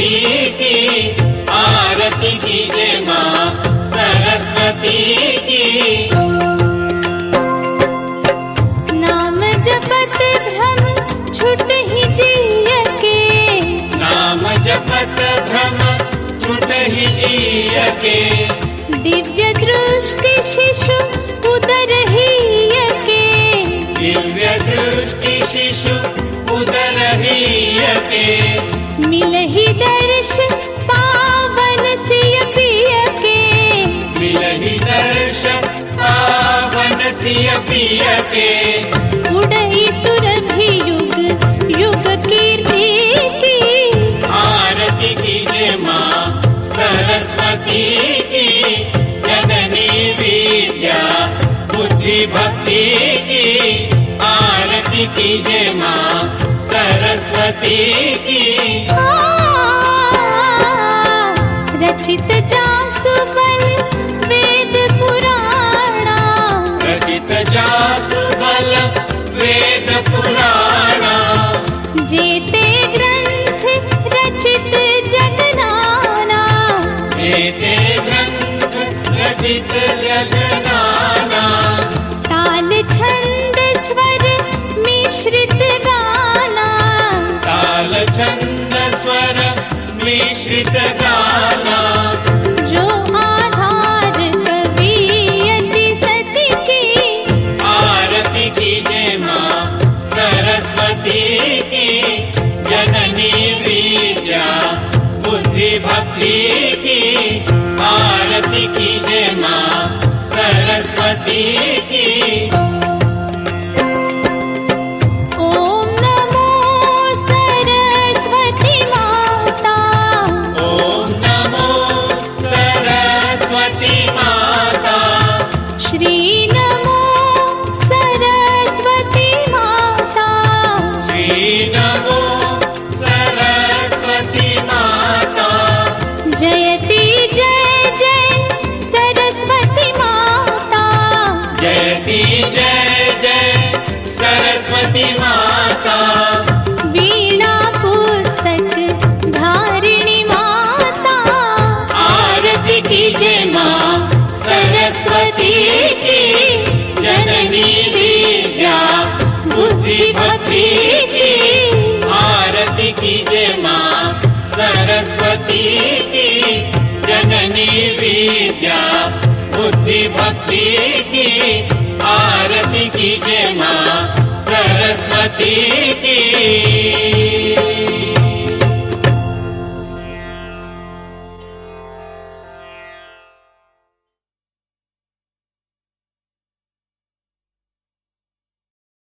सरस्वती की, आरती कीजिए माँ सरस्वती की। नाम जपत भ्रम छूट ही जिय के, नाम जपत भ्रम छूट ही जिय के। दिव्य दृष्टि शिशु उदर हिय के, दिव्य दृष्टि शिशु उदर हिय के। मिलहि दर्श पावन सिय पिय के, मिलहि दर्श पावन सिय पिय के। उड़हि सुरभि युग युग कीर्ति की, आरती कीजिए माँ सरस्वती की, जननी विद्या बुद्धि भक्ति की। आरती कीजिए माँ सरस्वती की। रचित जासु बल वेद पुराणा, रचित जासु बल वेद पुराणा। जेते ग्रंथ रचित जगनाना, जेते ग्रंथ रचित जगनाना। ताल छंद स्वर मिश्रित गाना, ताल छंद स्वर मिश्रित गाना। जो आधार कवियति सति की, आरती कीजिए माँ सरस्वती की, जननी विद्या बुद्धि भक्ति की। आरती कीजिए माँ सरस्वती की। ओम नमो सरस्वती माता, ओम नमो सरस्वती माता। श्री नमो सरस्वती माता, श्री नमो सरस्वती माता। जयति जय जय सरस्वती माता, जयति जय जय सरस्वती माता। वीणा पुस्तक धारिणी माता, आरती कीजिए माँ सरस्वती की, जननी विद्या बुद्धि भक्ति की। आरती कीजिए माँ सरस्वती की, जननी विद्या बुद्धि भक्ति की। आरती कीजिए माँ सरस्वती की।